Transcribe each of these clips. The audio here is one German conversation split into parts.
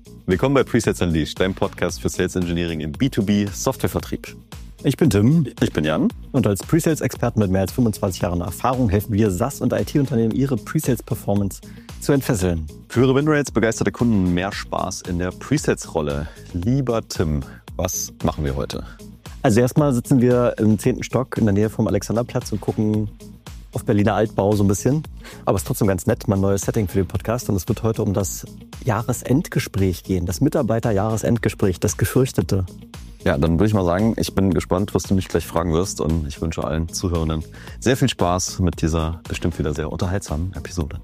Willkommen bei Presales Unleashed, deinem Podcast für Sales Engineering im B2B Softwarevertrieb. Ich bin Tim. Ich bin Jan. Und als Presales-Experten mit mehr als 25 Jahren Erfahrung helfen wir SaaS- und IT-Unternehmen, ihre Presales-Performance zu entfesseln. Für höhere Winrates, begeisterte Kunden, mehr Spaß in der Presales-Rolle. Lieber Tim, was machen wir heute? Also erstmal sitzen wir im 10. Stock in der Nähe vom Alexanderplatz und gucken auf Berliner Altbau so ein bisschen. Aber es ist trotzdem ganz nett, mal ein neues Setting für den Podcast. Und es wird heute um das Jahresendgespräch gehen, das Mitarbeiter-Jahresendgespräch, das gefürchtete. Ja, dann würde ich mal sagen, ich bin gespannt, was du mich gleich fragen wirst. Und ich wünsche allen Zuhörenden sehr viel Spaß mit dieser bestimmt wieder sehr unterhaltsamen Episode.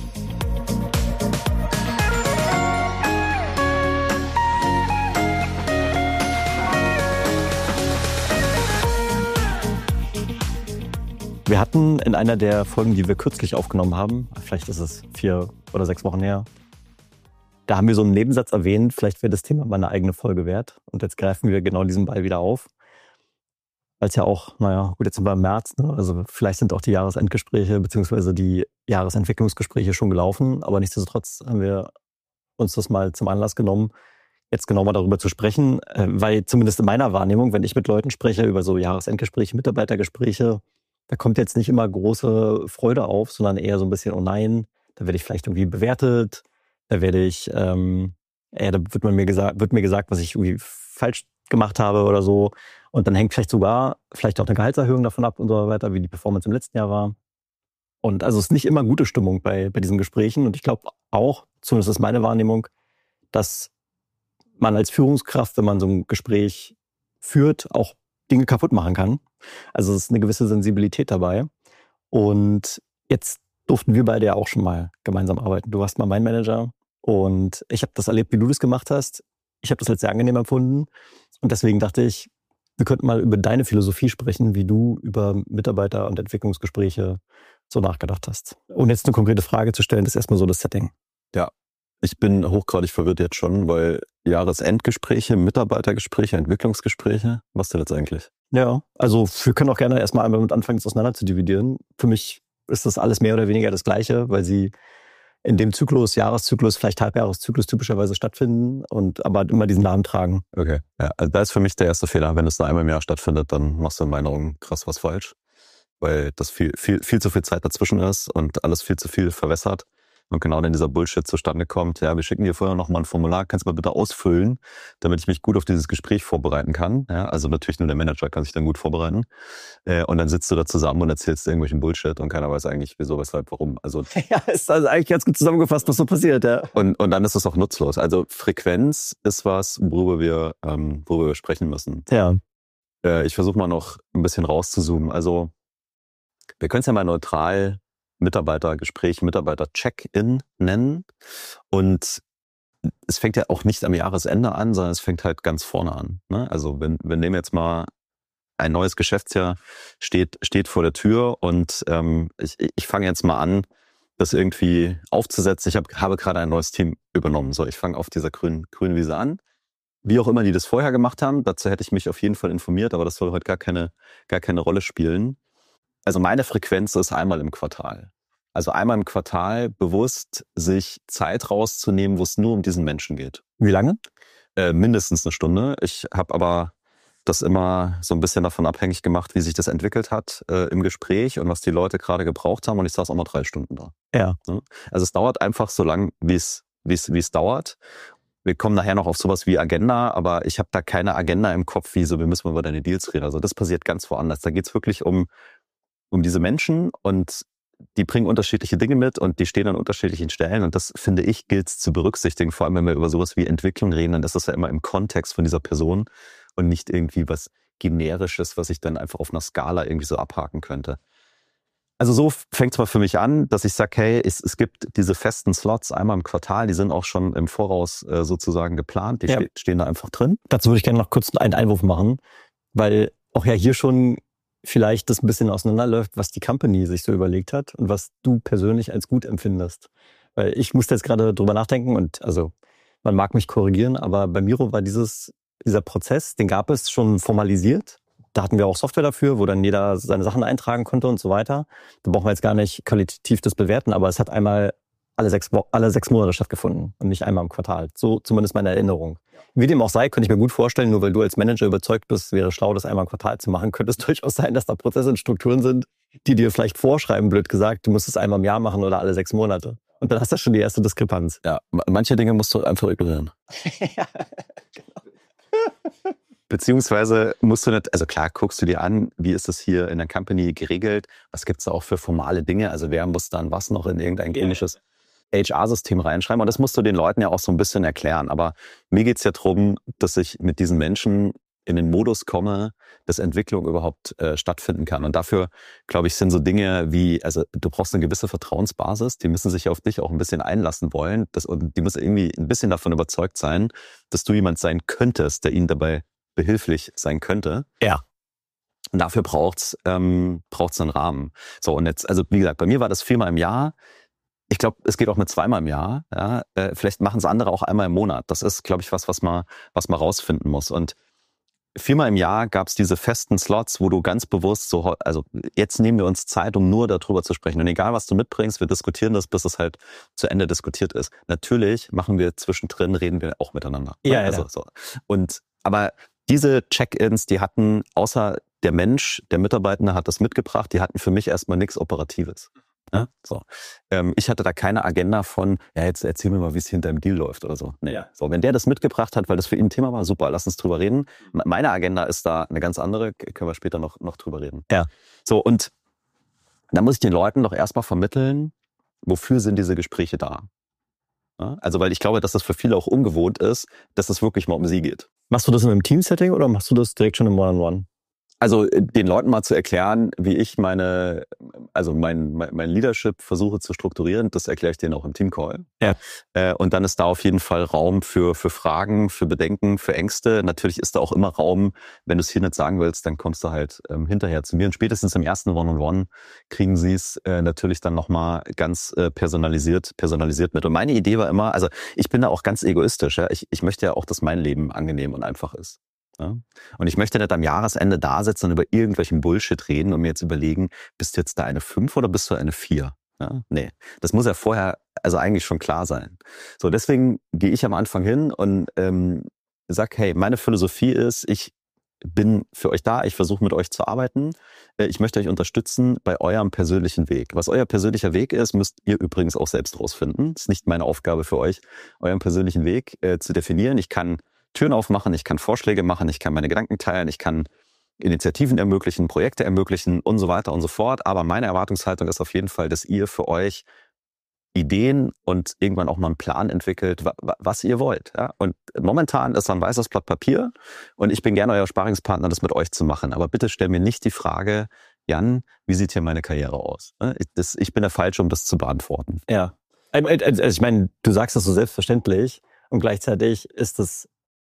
Wir hatten in einer der Folgen, die wir kürzlich aufgenommen haben, vielleicht ist es 4 oder 6 Wochen her, da haben wir so einen Nebensatz erwähnt, vielleicht wäre das Thema mal eine eigene Folge wert. Und jetzt greifen wir genau diesen Ball wieder auf. Weil es ja auch, gut, jetzt sind wir im März, ne? Also vielleicht sind auch die Jahresendgespräche bzw. die Jahresentwicklungsgespräche schon gelaufen. Aber nichtsdestotrotz haben wir uns das mal zum Anlass genommen, jetzt genau mal darüber zu sprechen. Weil zumindest in meiner Wahrnehmung, wenn ich mit Leuten spreche über so Jahresendgespräche, Mitarbeitergespräche, da kommt jetzt nicht immer große Freude auf, sondern eher so ein bisschen, oh nein, da werde ich vielleicht irgendwie bewertet. Da werde ich, da wird mir gesagt, was ich irgendwie falsch gemacht habe oder so. Und dann hängt vielleicht auch eine Gehaltserhöhung davon ab und so weiter, wie die Performance im letzten Jahr war. Und also es ist nicht immer gute Stimmung bei diesen Gesprächen. Und ich glaube auch, zumindest ist meine Wahrnehmung, dass man als Führungskraft, wenn man so ein Gespräch führt, auch Dinge kaputt machen kann. Also es ist eine gewisse Sensibilität dabei. Und jetzt durften wir beide ja auch schon mal gemeinsam arbeiten. Du warst mal mein Manager und ich habe das erlebt, wie du das gemacht hast. Ich habe das als sehr angenehm empfunden und deswegen dachte ich, wir könnten mal über deine Philosophie sprechen, wie du über Mitarbeiter- und Entwicklungsgespräche so nachgedacht hast. Und jetzt eine konkrete Frage zu stellen, ist erstmal so das Setting. Ja, ich bin hochgradig verwirrt jetzt schon, weil Jahresendgespräche, Mitarbeitergespräche, Entwicklungsgespräche, was denn jetzt eigentlich? Ja, also wir können auch gerne erstmal einmal mit anfangen, das auseinander zu dividieren. Für mich ist das alles mehr oder weniger das Gleiche, weil sie in dem Jahreszyklus, vielleicht Halbjahreszyklus typischerweise stattfinden und aber immer diesen Namen tragen. Okay, ja, also da ist für mich der erste Fehler. Wenn es da einmal im Jahr stattfindet, dann machst du in meinen Augen krass was falsch, weil das viel zu viel Zeit dazwischen ist und alles viel zu viel verwässert. Und genau wenn dieser Bullshit zustande kommt, ja, wir schicken dir vorher noch mal ein Formular, kannst du mal bitte ausfüllen, damit ich mich gut auf dieses Gespräch vorbereiten kann. Ja, also natürlich nur der Manager kann sich dann gut vorbereiten. Und dann sitzt du da zusammen und erzählst irgendwelchen Bullshit und keiner weiß eigentlich, wieso, weshalb, warum. Also ja, ist also eigentlich ganz gut zusammengefasst, was so passiert, ja. Und dann ist es auch nutzlos. Also Frequenz ist was, worüber wir sprechen müssen. Ja. Ich versuche mal noch ein bisschen rauszuzoomen. Also wir können es ja mal neutral Mitarbeitergespräch, Mitarbeiter-Check-In nennen. Und es fängt ja auch nicht am Jahresende an, sondern es fängt halt ganz vorne an. Ne? Also wir nehmen jetzt mal ein neues Geschäftsjahr, steht vor der Tür und ich fange jetzt mal an, das irgendwie aufzusetzen. Ich habe gerade ein neues Team übernommen. So, ich fange auf dieser grünen Wiese an. Wie auch immer die das vorher gemacht haben, dazu hätte ich mich auf jeden Fall informiert, aber das soll heute gar keine Rolle spielen. Also meine Frequenz ist einmal im Quartal. Also einmal im Quartal bewusst sich Zeit rauszunehmen, wo es nur um diesen Menschen geht. Wie lange? Mindestens eine Stunde. Ich habe aber das immer so ein bisschen davon abhängig gemacht, wie sich das entwickelt hat im Gespräch und was die Leute gerade gebraucht haben. Und ich saß auch mal 3 Stunden da. Ja. Also es dauert einfach so lang, wie es dauert. Wir kommen nachher noch auf sowas wie Agenda, aber ich habe da keine Agenda im Kopf, wie so, wir müssen mal über deine Deals reden. Also das passiert ganz woanders. Da geht's wirklich um diese Menschen und die bringen unterschiedliche Dinge mit und die stehen an unterschiedlichen Stellen und das, finde ich, gilt es zu berücksichtigen. Vor allem, wenn wir über sowas wie Entwicklung reden, dann ist das ja immer im Kontext von dieser Person und nicht irgendwie was Generisches, was ich dann einfach auf einer Skala irgendwie so abhaken könnte. Also so fängt es mal für mich an, dass ich sage, hey, es gibt diese festen Slots einmal im Quartal, die sind auch schon im Voraus sozusagen geplant, die stehen da einfach drin. Dazu würde ich gerne noch kurz einen Einwurf machen, weil auch ja hier schon vielleicht das ein bisschen auseinanderläuft, was die Company sich so überlegt hat und was du persönlich als gut empfindest. Weil ich musste jetzt gerade drüber nachdenken und also man mag mich korrigieren, aber bei Miro war dieser Prozess, den gab es schon formalisiert. Da hatten wir auch Software dafür, wo dann jeder seine Sachen eintragen konnte und so weiter. Da brauchen wir jetzt gar nicht qualitativ das bewerten, aber es hat einmal alle 6 Monate stattgefunden und nicht einmal im Quartal. So zumindest meine Erinnerung. Wie dem auch sei, könnte ich mir gut vorstellen, nur weil du als Manager überzeugt bist, wäre schlau, das einmal im Quartal zu machen, könnte es durchaus sein, dass da Prozesse und Strukturen sind, die dir vielleicht vorschreiben, blöd gesagt, du musst es einmal im Jahr machen oder alle 6 Monate. Und dann hast du schon die erste Diskrepanz. Ja, manche Dinge musst du einfach ignorieren. Ja, genau. Beziehungsweise musst du nicht, also klar, guckst du dir an, wie ist das hier in der Company geregelt, was gibt's da auch für formale Dinge, also wer muss dann was noch in irgendein komisches HR-System reinschreiben und das musst du den Leuten ja auch so ein bisschen erklären, aber mir geht's ja darum, dass ich mit diesen Menschen in den Modus komme, dass Entwicklung überhaupt stattfinden kann und dafür, glaube ich, sind so Dinge wie, also du brauchst eine gewisse Vertrauensbasis, die müssen sich auf dich auch ein bisschen einlassen wollen und die muss irgendwie ein bisschen davon überzeugt sein, dass du jemand sein könntest, der ihnen dabei behilflich sein könnte. Ja. Und dafür braucht's einen Rahmen. So, und jetzt, also wie gesagt, bei mir war das 4-mal im Jahr. Ich glaube, es geht auch mit 2-mal im Jahr. Ja? Vielleicht machen es andere auch einmal im Monat. Das ist, glaube ich, was man rausfinden muss. Und 4-mal im Jahr gab's diese festen Slots, wo du ganz bewusst so, also jetzt nehmen wir uns Zeit, um nur darüber zu sprechen. Und egal, was du mitbringst, wir diskutieren das, bis es halt zu Ende diskutiert ist. Natürlich machen wir zwischendrin, reden wir auch miteinander. Ja, also, so. Aber diese Check-ins, die hatten, außer der Mensch, der Mitarbeitende hat das mitgebracht, die hatten für mich erstmal nichts Operatives. Ja? So. Ich hatte da keine Agenda von, ja, jetzt erzähl mir mal, wie es hinter dem Deal läuft oder so. Nee. Ja. So, wenn der das mitgebracht hat, weil das für ihn ein Thema war, super, lass uns drüber reden. Meine Agenda ist da eine ganz andere, können wir später noch drüber reden. Ja. So, und da muss ich den Leuten doch erstmal vermitteln, wofür sind diese Gespräche da? Ja? Also, weil ich glaube, dass das für viele auch ungewohnt ist, dass es wirklich mal um sie geht. Machst du das in einem Team-Setting oder machst du das direkt schon im One-on-One? Also den Leuten mal zu erklären, wie ich mein Leadership versuche zu strukturieren, das erkläre ich denen auch im Teamcall. Ja. Und dann ist da auf jeden Fall Raum für Fragen, für Bedenken, für Ängste. Natürlich ist da auch immer Raum, wenn du es hier nicht sagen willst, dann kommst du halt hinterher zu mir. Und spätestens im ersten One-on-One kriegen sie es natürlich dann nochmal ganz personalisiert mit. Und meine Idee war immer, also ich bin da auch ganz egoistisch. Ja? Ich möchte ja auch, dass mein Leben angenehm und einfach ist. Ja? Und ich möchte nicht am Jahresende da sitzen und über irgendwelchen Bullshit reden und mir jetzt überlegen, bist du jetzt da eine 5 oder bist du eine 4? Ja? Nee, das muss ja vorher also eigentlich schon klar sein. So, deswegen gehe ich am Anfang hin und sag, hey, meine Philosophie ist, ich bin für euch da, ich versuche mit euch zu arbeiten, ich möchte euch unterstützen bei eurem persönlichen Weg. Was euer persönlicher Weg ist, müsst ihr übrigens auch selbst rausfinden. Das ist nicht meine Aufgabe für euch, euren persönlichen Weg zu definieren. Ich kann Türen aufmachen, ich kann Vorschläge machen, ich kann meine Gedanken teilen, ich kann Initiativen ermöglichen, Projekte ermöglichen und so weiter und so fort. Aber meine Erwartungshaltung ist auf jeden Fall, dass ihr für euch Ideen und irgendwann auch mal einen Plan entwickelt, was ihr wollt. Ja? Und momentan ist da ein weißes Blatt Papier und ich bin gerne euer Sparingspartner, das mit euch zu machen. Aber bitte stell mir nicht die Frage, Jan, wie sieht hier meine Karriere aus? Ich bin der Falsche, um das zu beantworten. Ja. Also ich meine, du sagst das so selbstverständlich und gleichzeitig ist das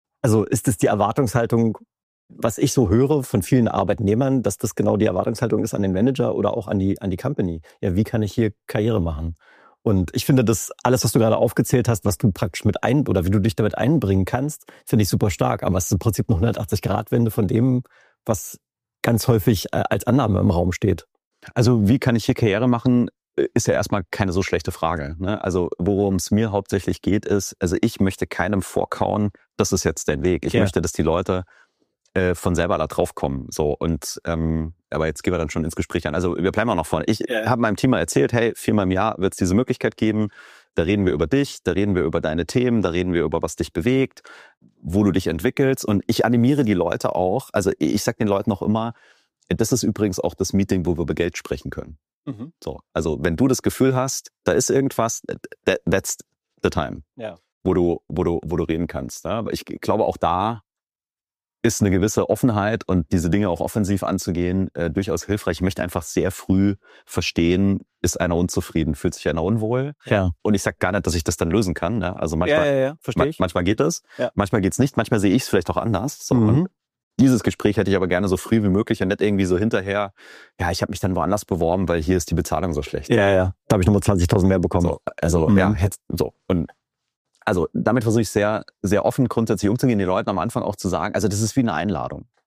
die Erwartungshaltung, was ich so höre von vielen Arbeitnehmern, dass das genau die Erwartungshaltung ist an den Manager oder auch an die Company. Ja, wie kann ich hier Karriere machen? Und ich finde, das alles, was du gerade aufgezählt hast, was du praktisch oder wie du dich damit einbringen kannst, finde ich super stark. Aber es ist im Prinzip eine 180-Grad-Wende von dem, was ganz häufig als Annahme im Raum steht. Also wie kann ich hier Karriere machen, ist ja erstmal keine so schlechte Frage. Ne? Also worum es mir hauptsächlich geht, ist, also ich möchte keinem vorkauen, das ist jetzt dein Weg. Ich möchte, dass die Leute von selber da drauf kommen. So, und aber jetzt gehen wir dann schon ins Gespräch an. Also wir bleiben auch noch vorne. Ich habe meinem Team mal erzählt, hey, 4-mal im Jahr wird es diese Möglichkeit geben. Da reden wir über dich, da reden wir über deine Themen, da reden wir über, was dich bewegt, wo du dich entwickelst. Und ich animiere die Leute auch. Also ich sage den Leuten auch immer, das ist übrigens auch das Meeting, wo wir über Geld sprechen können. Mhm. So, also wenn du das Gefühl hast, da ist irgendwas, that's the time, wo du reden kannst. Ja? Aber ich glaube, auch da ist eine gewisse Offenheit und diese Dinge auch offensiv anzugehen durchaus hilfreich. Ich möchte einfach sehr früh verstehen, ist einer unzufrieden, fühlt sich einer unwohl. Ja. Und ich sage gar nicht, dass ich das dann lösen kann. Ne? Also manchmal, verstehe ich. Manchmal geht es, manchmal geht es nicht, manchmal sehe ich es vielleicht auch anders. So. Und dieses Gespräch hätte ich aber gerne so früh wie möglich und nicht irgendwie so hinterher, ja, ich habe mich dann woanders beworben, weil hier ist die Bezahlung so schlecht. Ja. Da habe ich nochmal 20.000 mehr bekommen. So, also so. Und also damit versuche ich sehr, sehr offen grundsätzlich umzugehen, den Leuten am Anfang auch zu sagen, also das ist wie eine Einladung.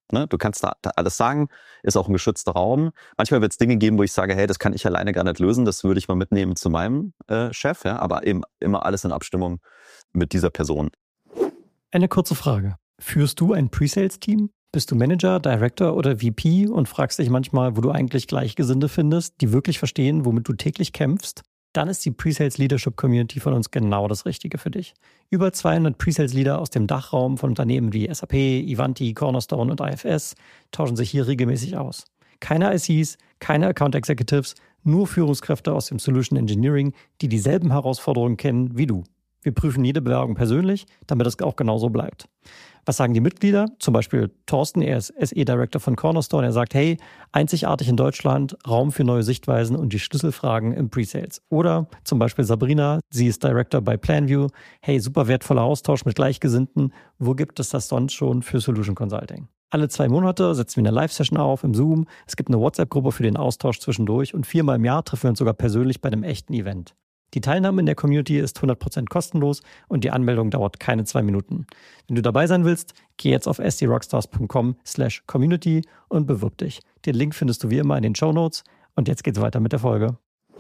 Ne? Du kannst da alles sagen, ist auch ein geschützter Raum. Manchmal wird es Dinge geben, wo ich sage, hey, das kann ich alleine gar nicht lösen, das würde ich mal mitnehmen zu meinem Chef, ja, aber eben immer alles in Abstimmung mit dieser Person. Eine kurze Frage. Führst du ein Pre-Sales-Team? Bist du Manager, Director oder VP und fragst dich manchmal, wo du eigentlich Gleichgesinnte findest, die wirklich verstehen, womit du täglich kämpfst? Dann ist die Pre-Sales Leadership Community von uns genau das Richtige für dich. Über 200 Pre-Sales Leader aus dem Dachraum von Unternehmen wie SAP, Ivanti, Cornerstone und IFS tauschen sich hier regelmäßig aus. Keine ICs, keine Account Executives, nur Führungskräfte aus dem Solution Engineering, die dieselben Herausforderungen kennen wie du. Wir prüfen jede Bewerbung persönlich, damit es auch genauso bleibt. Was sagen die Mitglieder? Zum Beispiel Thorsten, er ist SE-Director von Cornerstone. Er sagt, hey, einzigartig in Deutschland, Raum für neue Sichtweisen und die Schlüsselfragen im Pre-Sales. Oder zum Beispiel Sabrina, sie ist Director bei Planview. Hey, super wertvoller Austausch mit Gleichgesinnten. Wo gibt es das sonst schon für Solution Consulting? Alle 2 Monate setzen wir eine Live-Session auf im Zoom. Es gibt eine WhatsApp-Gruppe für den Austausch zwischendurch und 4-mal im Jahr treffen wir uns sogar persönlich bei einem echten Event. Die Teilnahme in der Community ist 100% kostenlos und die Anmeldung dauert keine 2 Minuten. Wenn du dabei sein willst, geh jetzt auf sdrockstars.com/community und bewirb dich. Den Link findest du wie immer in den Shownotes und jetzt geht's weiter mit der Folge.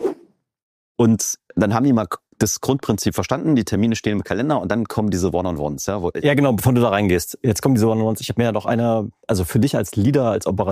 Und dann haben die mal das Grundprinzip verstanden, die Termine stehen im Kalender und dann kommen diese One-on-Ones. Ja, genau, bevor du da reingehst. Jetzt kommen diese One-on-Ones. Ich habe mir ja noch also für dich als Leader, als noch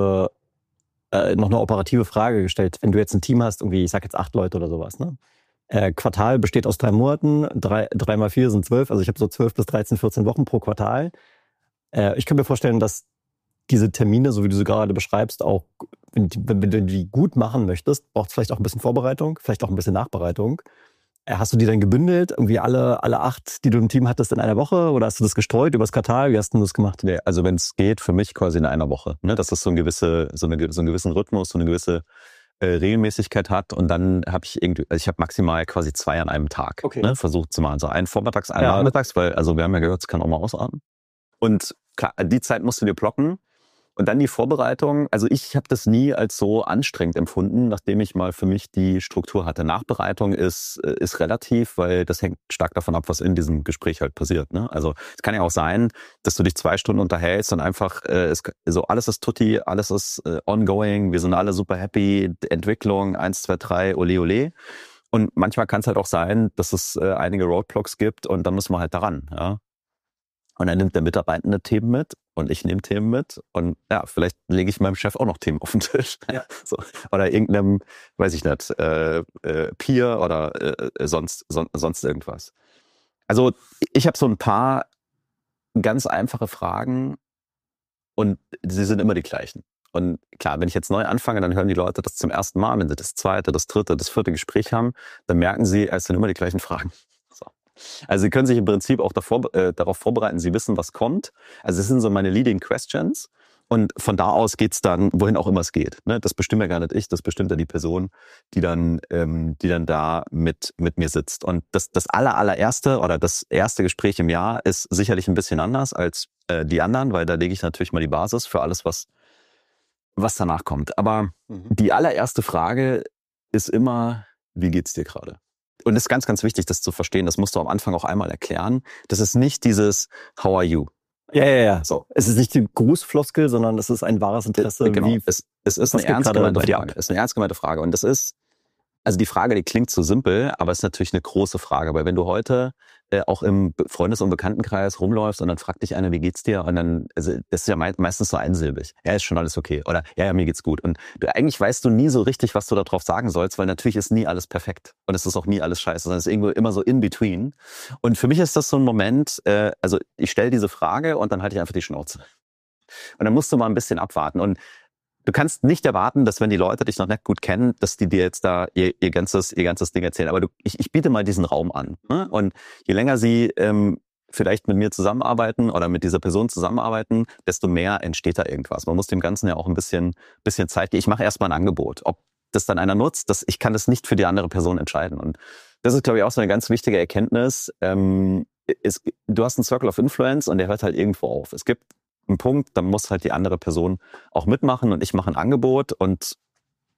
eine operative Frage gestellt. Wenn du jetzt ein Team hast, irgendwie, ich sag jetzt 8 Leute oder sowas, ne? Quartal besteht aus 3 Monaten, 3 mal 4 sind 12, also ich habe so 12 bis 13, 14 Wochen pro Quartal. Ich kann mir vorstellen, dass diese Termine, so wie du sie gerade beschreibst, auch, wenn du die gut machen möchtest, braucht es vielleicht auch ein bisschen Vorbereitung, vielleicht auch ein bisschen Nachbereitung. Hast du die dann gebündelt, irgendwie alle 8, die du im Team hattest, in einer Woche, oder hast du das gestreut übers Quartal? Wie hast du das gemacht? Nee, also wenn es geht, für mich quasi in einer Woche. Ne? Das ist so einen gewissen Rhythmus, so eine gewisse Regelmäßigkeit hat, und dann habe ich ich habe maximal quasi 2 an einem Tag, okay, ne, versucht zu machen. So einen vormittags, einen nachmittags, weil, also wir haben ja gehört, es kann auch mal ausatmen. Und klar, die Zeit musst du dir blocken. Und dann die Vorbereitung. Also ich habe das nie als so anstrengend empfunden, nachdem ich mal für mich die Struktur hatte. Nachbereitung ist relativ, weil das hängt stark davon ab, was in diesem Gespräch halt passiert. Ne? Also es kann ja auch sein, dass du dich 2 Stunden unterhältst und einfach so alles ist tutti, alles ist ongoing, wir sind alle super happy, Entwicklung 1, 2, 3, ole ole. Und manchmal kann es halt auch sein, dass es einige Roadblocks gibt und dann müssen wir halt daran. Ja? Und dann nimmt der Mitarbeitende Themen mit und ich nehme Themen mit. Und ja, vielleicht lege ich meinem Chef auch noch Themen auf den Tisch. Ja. So. Oder irgendeinem, weiß ich nicht, Peer oder sonst irgendwas. Also ich habe so ein paar ganz einfache Fragen und sie sind immer die gleichen. Und klar, wenn ich jetzt neu anfange, dann hören die Leute das zum ersten Mal. Wenn sie das 2., das 3., das 4. Gespräch haben, dann merken sie, es sind immer die gleichen Fragen. Also Sie können sich im Prinzip auch darauf vorbereiten, Sie wissen, was kommt. Also das sind so meine Leading Questions, und von da aus geht's dann, wohin auch immer es geht. Ne? Das bestimmt ja gar nicht ich, das bestimmt ja die Person, die dann da mit mir sitzt. Und das allererste oder das erste Gespräch im Jahr ist sicherlich ein bisschen anders als die anderen, weil da lege ich natürlich mal die Basis für alles, was danach kommt. Aber die allererste Frage ist immer, wie geht's dir gerade? Und das ist ganz, ganz wichtig, das zu verstehen. Das musst du am Anfang auch einmal erklären. Das ist nicht dieses How are you? Ja. So. Es ist nicht die Grußfloskel, sondern es ist ein wahres Interesse. Genau. Es ist eine ernst gemeinte Frage. Es ist eine ernst gemeinte Frage. Und das ist, also die Frage, die klingt so simpel, aber es ist natürlich eine große Frage. Weil wenn du heute auch im Freundes- und Bekanntenkreis rumläufst und dann fragt dich einer, wie geht's dir? Und dann, also das ist ja meistens so einsilbig. Ja, ist schon alles okay. Oder ja, mir geht's gut. Und eigentlich weißt du nie so richtig, was du darauf sagen sollst, weil natürlich ist nie alles perfekt. Und es ist auch nie alles scheiße, sondern es ist irgendwo immer so in between. Und für mich ist das so ein Moment, also ich stelle diese Frage und dann halte ich einfach die Schnauze. Und dann musst du mal ein bisschen abwarten. Und du kannst nicht erwarten, dass wenn die Leute dich noch nicht gut kennen, dass die dir jetzt da ihr ganzes Ding erzählen. Aber ich biete mal diesen Raum an. Ne? Und je länger sie vielleicht mit mir zusammenarbeiten oder mit dieser Person zusammenarbeiten, desto mehr entsteht da irgendwas. Man muss dem Ganzen ja auch ein bisschen Zeit geben. Ich mache erstmal ein Angebot. Ob das dann einer nutzt, ich kann das nicht für die andere Person entscheiden. Und das ist, glaube ich, auch so eine ganz wichtige Erkenntnis. Du hast einen Circle of Influence und der hört halt irgendwo auf. Es gibt einen Punkt, dann muss halt die andere Person auch mitmachen und ich mache ein Angebot und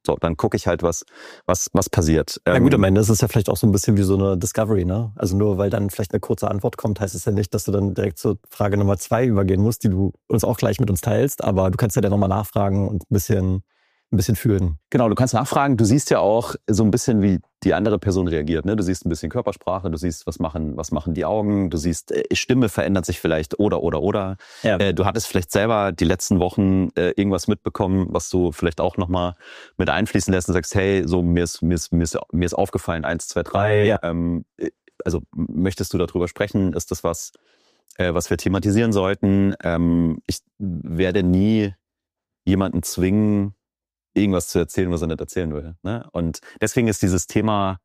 So, dann gucke ich halt, was passiert. Ja gut, am Ende ist es ja vielleicht auch so ein bisschen wie so eine Discovery, ne? Also nur weil dann vielleicht eine kurze Antwort kommt, heißt es ja nicht, dass du dann direkt zur Frage Nummer 2 übergehen musst, die du uns auch gleich mit uns teilst. Aber du kannst ja dann nochmal nachfragen und ein bisschen fühlen. Genau, du kannst nachfragen. Du siehst ja auch so ein bisschen, wie die andere Person reagiert. Ne? Du siehst ein bisschen Körpersprache, du siehst, was machen die Augen, du siehst, Stimme verändert sich vielleicht oder. Ja. Du hattest vielleicht selber die letzten Wochen irgendwas mitbekommen, was du vielleicht auch nochmal mit einfließen lässt und sagst, hey, so mir ist aufgefallen, 1, 2, 3. Ja. Also möchtest du darüber sprechen? Ist das was wir thematisieren sollten? Ich werde nie jemanden zwingen, irgendwas zu erzählen, was er nicht erzählen will. Ne? Und deswegen ist dieses Thema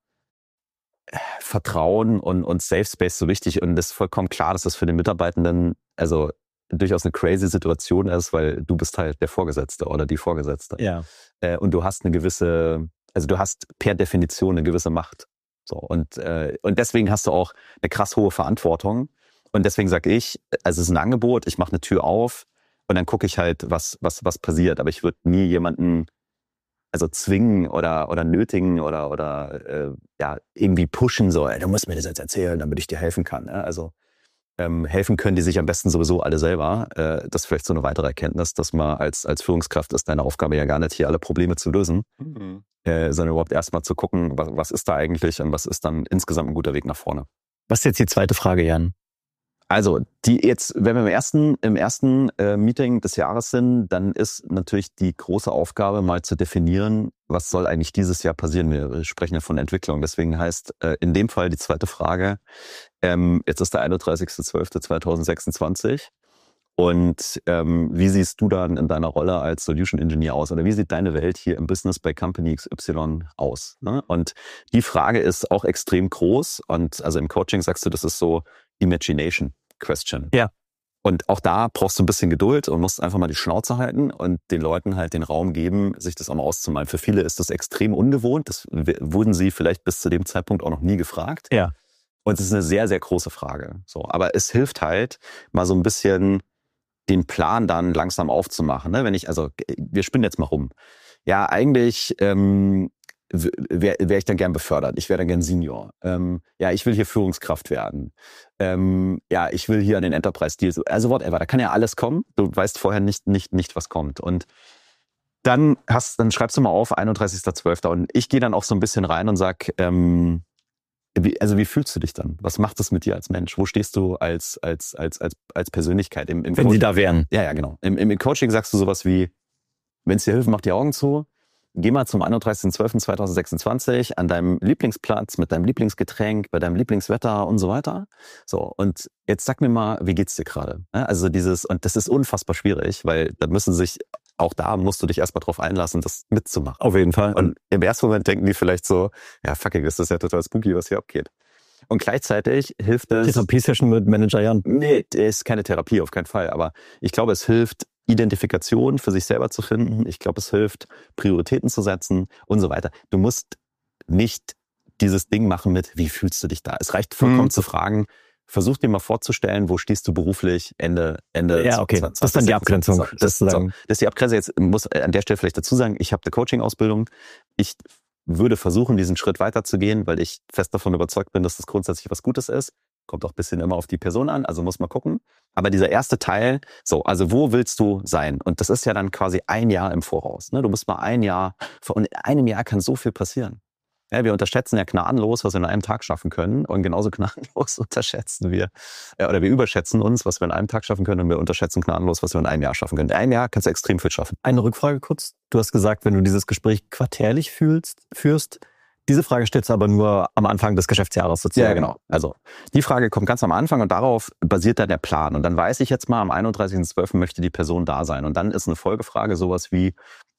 Vertrauen und Safe Space so wichtig. Und es ist vollkommen klar, dass das für den Mitarbeitenden also durchaus eine crazy Situation ist, weil du bist halt der Vorgesetzte oder die Vorgesetzte. Ja. Und du hast du hast per Definition eine gewisse Macht. So, und deswegen hast du auch eine krass hohe Verantwortung. Und deswegen sage ich, also es ist ein Angebot, ich mache eine Tür auf und dann gucke ich halt, was passiert. Aber ich würde nie jemanden zwingen oder nötigen oder irgendwie pushen, so, du musst mir das jetzt erzählen, damit ich dir helfen kann. Ja? Also helfen können die sich am besten sowieso alle selber. Das ist vielleicht so eine weitere Erkenntnis, dass man als Führungskraft ist deine Aufgabe ja gar nicht, hier alle Probleme zu lösen, sondern überhaupt erstmal zu gucken, was ist da eigentlich und was ist dann insgesamt ein guter Weg nach vorne. Was ist jetzt die zweite Frage, Jan? Also, wenn wir im ersten Meeting des Jahres sind, dann ist natürlich die große Aufgabe, mal zu definieren, was soll eigentlich dieses Jahr passieren. Wir sprechen ja von Entwicklung. Deswegen heißt in dem Fall die zweite Frage, jetzt ist der 31.12.2026 und wie siehst du dann in deiner Rolle als Solution Engineer aus? Oder wie sieht deine Welt hier im Business bei Company XY aus? Ne? Und die Frage ist auch extrem groß und also im Coaching sagst du, das ist so Imagination Question. Ja. Und auch da brauchst du ein bisschen Geduld und musst einfach mal die Schnauze halten und den Leuten halt den Raum geben, sich das auch mal auszumalen. Für viele ist das extrem ungewohnt. Das wurden sie vielleicht bis zu dem Zeitpunkt auch noch nie gefragt. Ja. Und es ist eine sehr, sehr große Frage. So, aber es hilft halt, mal so ein bisschen den Plan dann langsam aufzumachen. Ne? Wir spinnen jetzt mal rum. Ja, eigentlich wäre ich dann gern befördert. Ich wäre dann gern Senior. Ich will hier Führungskraft werden. Ich will hier an den Enterprise-Deal. Also whatever, da kann ja alles kommen. Du weißt vorher nicht, was kommt. Und dann schreibst du mal auf, 31.12. Und ich gehe dann auch so ein bisschen rein und sag, wie fühlst du dich dann? Was macht das mit dir als Mensch? Wo stehst du als Persönlichkeit? Im Wenn sie da wären. Ja, genau. Im Coaching sagst du sowas wie, wenn es dir hilft, mach die Augen zu. Geh mal zum 31.12.2026 an deinem Lieblingsplatz mit deinem Lieblingsgetränk, bei deinem Lieblingswetter und so weiter. So, und jetzt sag mir mal, wie geht's dir gerade? Also und das ist unfassbar schwierig, weil auch da musst du dich erstmal drauf einlassen, das mitzumachen. Auf jeden Fall. Und im ersten Moment denken die vielleicht so, ja, fucking, das ist ja total spooky, was hier abgeht. Und gleichzeitig hilft es... Therapie-Session mit Manager Jan. Nee, ist keine Therapie, auf keinen Fall. Aber ich glaube, es hilft, Identifikation für sich selber zu finden. Ich glaube, es hilft, Prioritäten zu setzen und so weiter. Du musst nicht dieses Ding machen mit, wie fühlst du dich da? Es reicht vollkommen zu fragen, versuch dir mal vorzustellen, wo stehst du beruflich Ende. Ja, okay. Das ist dann die Abgrenzung. Das ist die Abgrenzung. Jetzt muss an der Stelle vielleicht dazu sagen, ich habe eine Coaching-Ausbildung. Ich würde versuchen, diesen Schritt weiterzugehen, weil ich fest davon überzeugt bin, dass das grundsätzlich was Gutes ist. Kommt auch ein bisschen immer auf die Person an, also muss man gucken. Aber dieser erste Teil, also wo willst du sein? Und das ist ja dann quasi ein Jahr im Voraus. Ne? Du musst mal und in einem Jahr kann so viel passieren. Ja, wir unterschätzen ja gnadenlos, was wir in einem Tag schaffen können. Und genauso gnadenlos wir überschätzen uns, was wir in einem Tag schaffen können. Und wir unterschätzen gnadenlos, was wir in einem Jahr schaffen können. In einem Jahr kannst du extrem viel schaffen. Eine Rückfrage kurz. Du hast gesagt, wenn du dieses Gespräch quartärlich führst, diese Frage stellst du aber nur am Anfang des Geschäftsjahres sozusagen. Ja, genau. Also die Frage kommt ganz am Anfang und darauf basiert dann der Plan. Und dann weiß ich jetzt mal, am 31.12. möchte die Person da sein. Und dann ist eine Folgefrage sowas wie,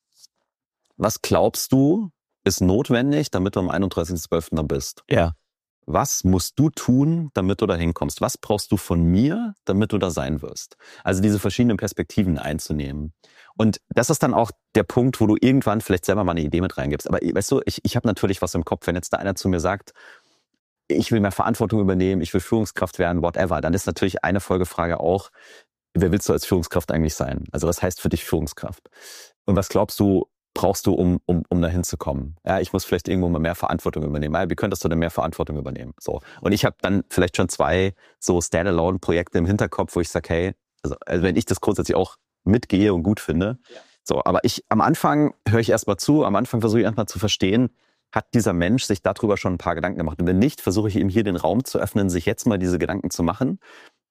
was glaubst du, ist notwendig, damit du am 31.12. da bist? Ja. Was musst du tun, damit du da hinkommst? Was brauchst du von mir, damit du da sein wirst? Also diese verschiedenen Perspektiven einzunehmen. Und das ist dann auch der Punkt, wo du irgendwann vielleicht selber mal eine Idee mit reingibst. Aber weißt du, ich habe natürlich was im Kopf, wenn jetzt da einer zu mir sagt, ich will mehr Verantwortung übernehmen, ich will Führungskraft werden, whatever, dann ist natürlich eine Folgefrage auch, wer willst du als Führungskraft eigentlich sein? Also was heißt für dich Führungskraft? Und was glaubst du, brauchst du, um dahin zu kommen? Ja, ich muss vielleicht irgendwo mal mehr Verantwortung übernehmen. Ja, wie könntest du denn mehr Verantwortung übernehmen? So. Und ich habe dann vielleicht schon 2 so Standalone-Projekte im Hinterkopf, wo ich sage, hey, also wenn ich das grundsätzlich auch mitgehe und gut finde. Ja. So, aber am Anfang höre ich erstmal zu, am Anfang versuche ich erstmal zu verstehen, hat dieser Mensch sich darüber schon ein paar Gedanken gemacht? Und wenn nicht, versuche ich ihm hier den Raum zu öffnen, sich jetzt mal diese Gedanken zu machen.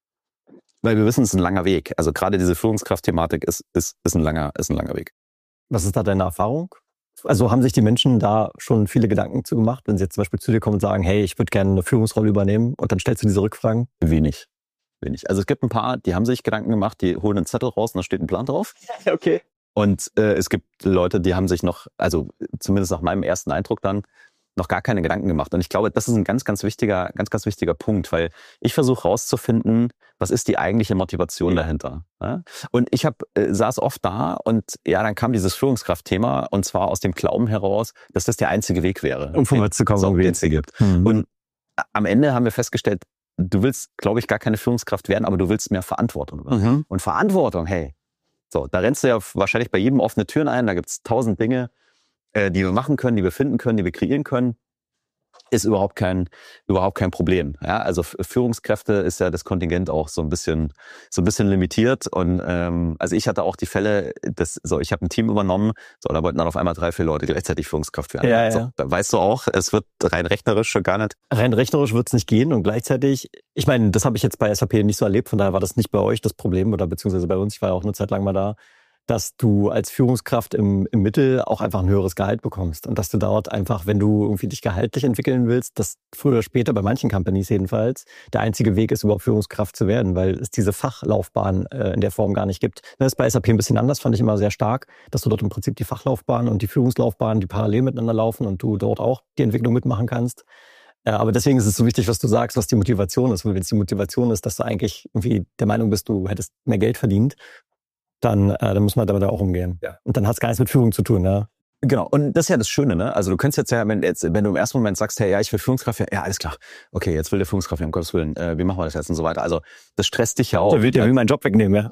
Weil wir wissen, es ist ein langer Weg. Also gerade diese Führungskraft-Thematik ist ein langer Weg. Was ist da deine Erfahrung? Also haben sich die Menschen da schon viele Gedanken zu gemacht, wenn sie jetzt zum Beispiel zu dir kommen und sagen, hey, ich würde gerne eine Führungsrolle übernehmen und dann stellst du diese Rückfragen? Wenig. Also es gibt ein paar, die haben sich Gedanken gemacht, die holen einen Zettel raus und da steht ein Plan drauf. Okay. Und es gibt Leute, die haben sich noch, also zumindest nach meinem ersten Eindruck dann, noch gar keine Gedanken gemacht. Und ich glaube, das ist ein ganz wichtiger Punkt, weil ich versuche rauszufinden, was ist die eigentliche Motivation dahinter. Ja? Und ich saß oft da und ja, dann kam dieses Führungskraftthema und zwar aus dem Glauben heraus, dass das der einzige Weg wäre. Um vorwärts zu kommen, den es gibt. Und am Ende haben wir festgestellt, du willst, glaube ich, gar keine Führungskraft werden, aber du willst mehr Verantwortung übernehmen. Und Verantwortung, hey, so, da rennst du ja wahrscheinlich bei jedem offene Türen ein, da gibt's 1000 Dinge, die wir machen können, die wir finden können, die wir kreieren können, ist überhaupt kein Problem. Ja, also Führungskräfte ist ja das Kontingent auch so ein bisschen limitiert. Und also ich hatte auch die Fälle, ich habe ein Team übernommen, so, da wollten dann auf einmal 3, 4 Leute gleichzeitig Führungskraft werden. Ja. So, da weißt du auch, es wird rein rechnerisch schon gar nicht. Rein rechnerisch wird es nicht gehen und gleichzeitig, ich meine, das habe ich jetzt bei SAP nicht so erlebt, von daher war das nicht bei euch das Problem oder beziehungsweise bei uns, ich war ja auch eine Zeit lang mal da, dass du als Führungskraft im Mittel auch einfach ein höheres Gehalt bekommst und dass du dort einfach, wenn du irgendwie dich gehaltlich entwickeln willst, dass früher oder später, bei manchen Companies jedenfalls, der einzige Weg ist, überhaupt Führungskraft zu werden, weil es diese Fachlaufbahn in der Form gar nicht gibt. Das ist bei SAP ein bisschen anders, fand ich immer sehr stark, dass du dort im Prinzip die Fachlaufbahn und die Führungslaufbahn, die parallel miteinander laufen und du dort auch die Entwicklung mitmachen kannst. Aber deswegen ist es so wichtig, was du sagst, was die Motivation ist. Weil wenn es die Motivation ist, dass du eigentlich irgendwie der Meinung bist, du hättest mehr Geld verdient, dann muss man damit auch umgehen. Ja. Und dann hat es gar nichts mit Führung zu tun. Ja. Genau. Und das ist ja das Schöne, ne? Also du könntest jetzt ja, wenn du im ersten Moment sagst, hey, ja, ich will Führungskraft, ja, alles klar. Okay, jetzt will der Führungskraft, um Gottes Willen, wie machen wir das jetzt und so weiter. Also das stresst dich ja auch. Der will meinen Job wegnehmen, ja.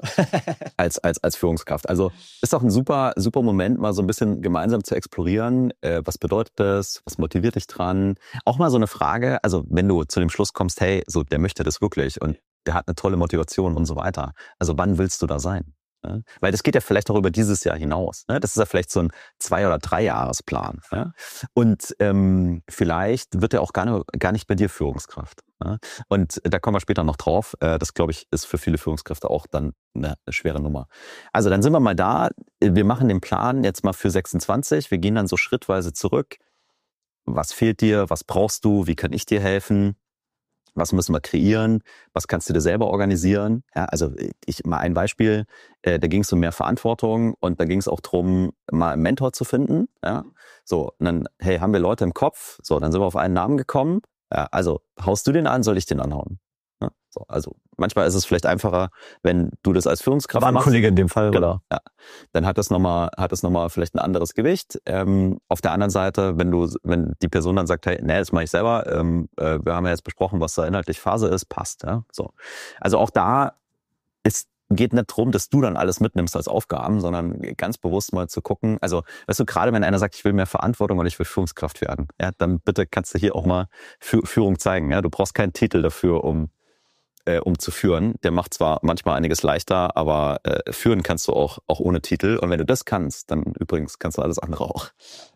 als Führungskraft. Also ist auch ein super Moment, mal so ein bisschen gemeinsam zu explorieren. Was bedeutet das? Was motiviert dich dran? Auch mal so eine Frage, also wenn du zu dem Schluss kommst, hey, so der möchte das wirklich und der hat eine tolle Motivation und so weiter. Also wann willst du da sein? Ja? Weil das geht ja vielleicht auch über dieses Jahr hinaus. Ne? Das ist ja vielleicht so ein 2- oder 3-Jahresplan. Ja? Und vielleicht wird er auch gar nicht bei dir Führungskraft. Ja? Und da kommen wir später noch drauf. Das, glaube ich, ist für viele Führungskräfte auch dann eine schwere Nummer. Also dann sind wir mal da. Wir machen den Plan jetzt mal für 26. Wir gehen dann so schrittweise zurück. Was fehlt dir? Was brauchst du? Wie kann ich dir helfen? Was müssen wir kreieren? Was kannst du dir selber organisieren? Ja, also mal ein Beispiel, da ging es um mehr Verantwortung und da ging es auch darum, mal einen Mentor zu finden. Ja, so, und dann, hey, haben wir Leute im Kopf? So, dann sind wir auf einen Namen gekommen. Ja, also, haust du den an, soll ich den anhauen? Ja, so, also, manchmal ist es vielleicht einfacher, wenn du das als Führungskraft machst. War ein Kollege in dem Fall, genau, oder? Ja. Dann hat das nochmal vielleicht ein anderes Gewicht. Auf der anderen Seite, wenn die Person dann sagt, hey, nee, das mache ich selber, wir haben ja jetzt besprochen, was da inhaltlich Phase ist, passt. Ja? So. Also auch da geht nicht darum, dass du dann alles mitnimmst als Aufgaben, sondern ganz bewusst mal zu gucken. Also, weißt du, gerade wenn einer sagt, ich will mehr Verantwortung und ich will Führungskraft werden, ja, dann bitte kannst du hier auch mal Führung zeigen. Ja? Du brauchst keinen Titel dafür, um zu führen. Der macht zwar manchmal einiges leichter, aber führen kannst du auch ohne Titel. Und wenn du das kannst, dann übrigens kannst du alles andere auch.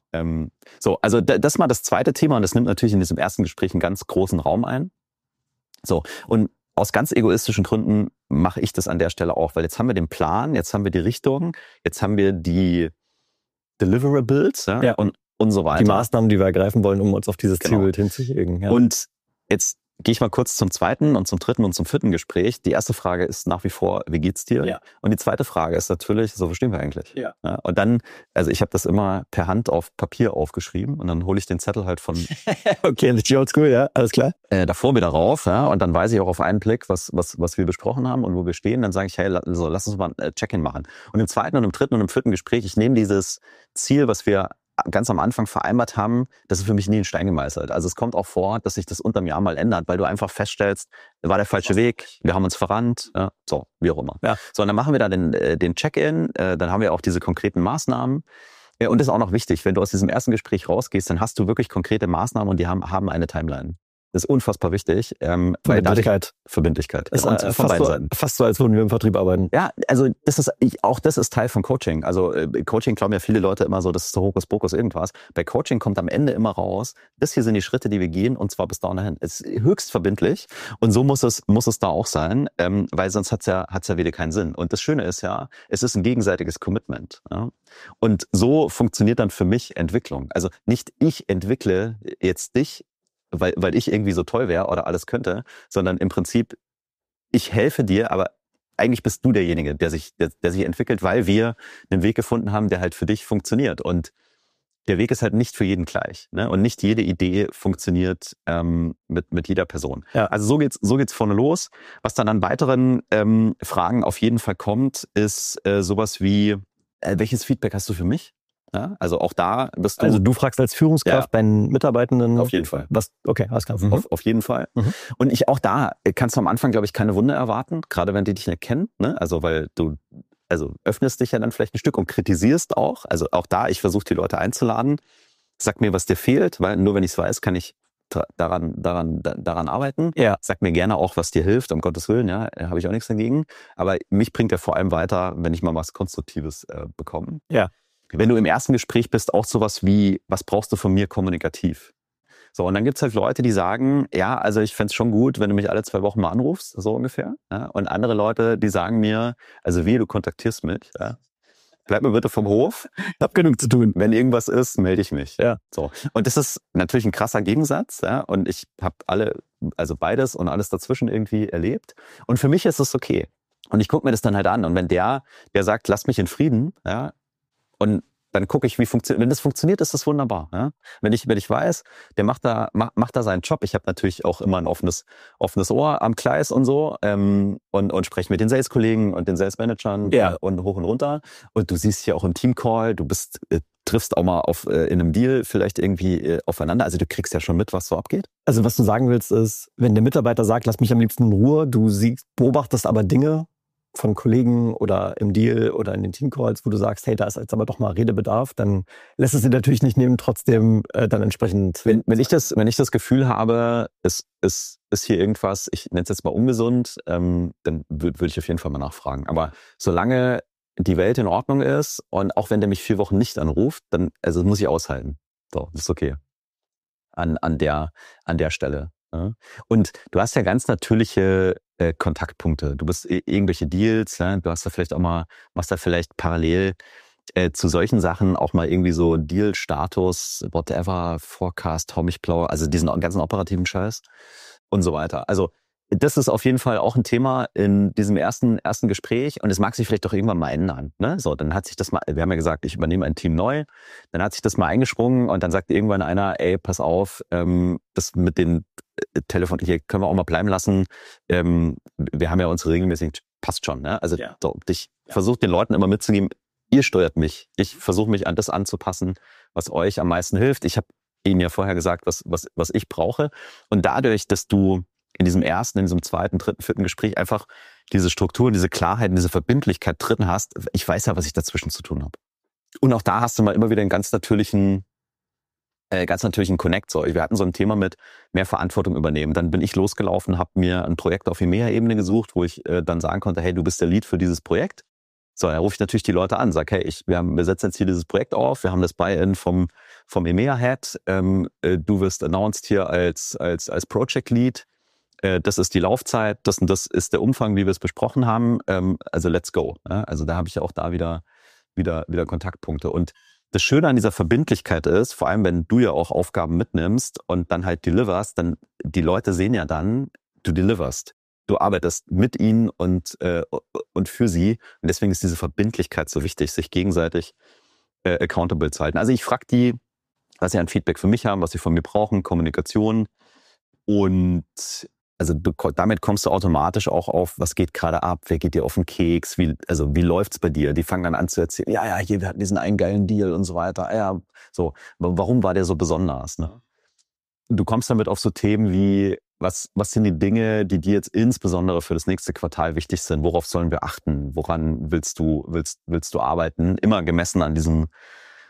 So, also das ist mal das zweite Thema und das nimmt natürlich in diesem ersten Gespräch einen ganz großen Raum ein. So, und aus ganz egoistischen Gründen mache ich das an der Stelle auch, weil jetzt haben wir den Plan, jetzt haben wir die Richtung, jetzt haben wir die Deliverables ja. und so weiter. Die Maßnahmen, die wir ergreifen wollen, um uns auf dieses Zielbild hinzukriegen. Ja. Und jetzt gehe ich mal kurz zum zweiten und zum dritten und zum vierten Gespräch. Die erste Frage ist nach wie vor, wie geht's dir? Ja. Und die zweite Frage ist natürlich, so verstehen wir eigentlich? Ja. Ja, und dann, also ich habe das immer per Hand auf Papier aufgeschrieben und dann hole ich den Zettel halt von okay, das ist oldschool, ja, alles klar. Davor wieder rauf, ja, und dann weiß ich auch auf einen Blick, was wir besprochen haben und wo wir stehen. Dann sage ich, hey, lass uns mal ein Check-in machen. Und im zweiten und im dritten und im vierten Gespräch, ich nehme dieses Ziel, was wir ganz am Anfang vereinbart haben, das ist für mich nie in Stein gemeißelt. Also es kommt auch vor, dass sich das unterm Jahr mal ändert, weil du einfach feststellst, war der falsche Weg, wir haben uns verrannt, ja, so, wie auch immer. Ja. So, und dann machen wir da den Check-in, dann haben wir auch diese konkreten Maßnahmen. Ja, und das ist auch noch wichtig, wenn du aus diesem ersten Gespräch rausgehst, dann hast du wirklich konkrete Maßnahmen und die haben eine Timeline. Das ist unfassbar wichtig. Verbindlichkeit. Ist von beiden Seiten. Fast so, als würden wir im Vertrieb arbeiten. Ja, also auch das ist Teil von Coaching. Also Coaching glauben ja viele Leute immer so, das ist so Hokuspokus irgendwas. Bei Coaching kommt am Ende immer raus, das hier sind die Schritte, die wir gehen und zwar bis dahin. Es ist höchst verbindlich und so muss es da auch sein, weil sonst hat's ja wieder keinen Sinn. Und das Schöne ist ja, es ist ein gegenseitiges Commitment. Ja? Und so funktioniert dann für mich Entwicklung. Also nicht ich entwickle jetzt dich, weil ich irgendwie so toll wäre oder alles könnte, sondern im Prinzip, ich helfe dir, aber eigentlich bist du derjenige, der sich entwickelt, weil wir einen Weg gefunden haben, der halt für dich funktioniert. Und der Weg ist halt nicht für jeden gleich, ne? Und nicht jede Idee funktioniert mit jeder Person. Ja. Also so geht's vorne los. Was dann an weiteren Fragen auf jeden Fall kommt, ist sowas wie, welches Feedback hast du für mich? Ja, also auch da bist du... Also du fragst als Führungskraft bei den Mitarbeitenden... Auf jeden Fall. Okay, alles klar. Auf jeden Fall. Und auch da kannst du am Anfang, glaube ich, keine Wunder erwarten, gerade wenn die dich nicht kennen, ne? Also weil du öffnest dich ja dann vielleicht ein Stück und kritisierst auch. Also auch da, ich versuche die Leute einzuladen. Sag mir, was dir fehlt, weil nur wenn ich es weiß, kann ich daran arbeiten. Ja. Sag mir gerne auch, was dir hilft, um Gottes Willen, ja, habe ich auch nichts dagegen. Aber mich bringt er vor allem weiter, wenn ich mal was Konstruktives bekomme. Ja. Wenn du im ersten Gespräch bist, auch sowas wie, was brauchst du von mir kommunikativ? So, und dann gibt's halt Leute, die sagen, ja, also ich fänd's schon gut, wenn du mich alle 2 Wochen mal anrufst, so ungefähr. Ja? Und andere Leute, die sagen mir, also du kontaktierst mich, ja? Bleib mir bitte vom Hof. Ich hab genug zu tun. Wenn irgendwas ist, melde ich mich. Ja. So. Und das ist natürlich ein krasser Gegensatz, ja. Und ich habe beides und alles dazwischen irgendwie erlebt. Und für mich ist es okay. Und ich gucke mir das dann halt an. Und wenn der sagt, lass mich in Frieden, ja, und dann gucke ich, wenn das funktioniert, ist das wunderbar. Ja? Wenn ich weiß, der macht da seinen Job. Ich habe natürlich auch immer ein offenes Ohr am Gleis und so und spreche mit den Sales-Kollegen und den Sales-Managern und hoch und runter. Und du siehst hier auch im Team-Call, du triffst auch mal in einem Deal vielleicht irgendwie aufeinander. Also du kriegst ja schon mit, was so abgeht. Also was du sagen willst ist, wenn der Mitarbeiter sagt, lass mich am liebsten in Ruhe, du beobachtest aber Dinge von Kollegen oder im Deal oder in den Teamcalls, wo du sagst, hey, da ist jetzt aber doch mal Redebedarf, dann lässt es dir natürlich nicht nehmen, trotzdem dann entsprechend... Wenn ich das Gefühl habe, es ist hier irgendwas, ich nenne es jetzt mal ungesund, dann würde ich auf jeden Fall mal nachfragen. Aber solange die Welt in Ordnung ist und auch wenn der mich 4 Wochen nicht anruft, dann muss ich aushalten. So, das ist okay. An der Stelle. Ja. Und du hast ja ganz natürliche Kontaktpunkte. Du bist irgendwelche Deals, ja? Du hast da vielleicht auch mal, machst da vielleicht parallel zu solchen Sachen auch mal irgendwie so Deal-Status, whatever, Forecast, hau mich blau, also diesen ganzen operativen Scheiß und so weiter. Also das ist auf jeden Fall auch ein Thema in diesem ersten Gespräch und es mag sich vielleicht doch irgendwann mal ändern. Ne? So, dann hat sich das mal, wir haben ja gesagt, ich übernehme ein Team neu, dann hat sich das mal eingesprungen und dann sagt irgendwann einer, ey, pass auf, das mit den Telefon hier können wir auch mal bleiben lassen. Wir haben ja unsere regelmäßig, passt schon. Ne? Also ich versuche den Leuten immer mitzugeben, ihr steuert mich. Ich versuche mich an das anzupassen, was euch am meisten hilft. Ich habe Ihnen ja vorher gesagt, was ich brauche. Und dadurch, dass du in diesem zweiten, dritten, vierten Gespräch einfach diese Struktur, diese Klarheit, diese Verbindlichkeit drin hast, ich weiß ja, was ich dazwischen zu tun habe. Und auch da hast du mal immer wieder einen ganz natürlichen Connect. So, wir hatten so ein Thema mit mehr Verantwortung übernehmen. Dann bin ich losgelaufen, habe mir ein Projekt auf EMEA-Ebene gesucht, wo ich dann sagen konnte, hey, du bist der Lead für dieses Projekt. So, dann rufe ich natürlich die Leute an, sage, hey, wir setzen jetzt hier dieses Projekt auf, wir haben das Buy-in vom EMEA-Head, du wirst announced hier als Project Lead, das ist die Laufzeit, das und das ist der Umfang, wie wir es besprochen haben, also let's go. Ja? Also da habe ich ja auch da wieder Kontaktpunkte. Und das Schöne an dieser Verbindlichkeit ist, vor allem wenn du ja auch Aufgaben mitnimmst und dann halt deliverst, dann die Leute sehen ja dann, du deliverst. Du arbeitest mit ihnen und für sie. Und deswegen ist diese Verbindlichkeit so wichtig, sich gegenseitig accountable zu halten. Also ich frage die, was sie an Feedback für mich haben, was sie von mir brauchen, Kommunikation. Und also damit kommst du automatisch auch auf, was geht gerade ab, wer geht dir auf den Keks, wie läuft's bei dir? Die fangen dann an zu erzählen, ja, hier, wir hatten diesen einen geilen Deal und so weiter. Ja, so, warum war der so besonders? Ne? Du kommst damit auf so Themen wie, was sind die Dinge, die dir jetzt insbesondere für das nächste Quartal wichtig sind? Worauf sollen wir achten? Woran willst du arbeiten? Immer gemessen an diesem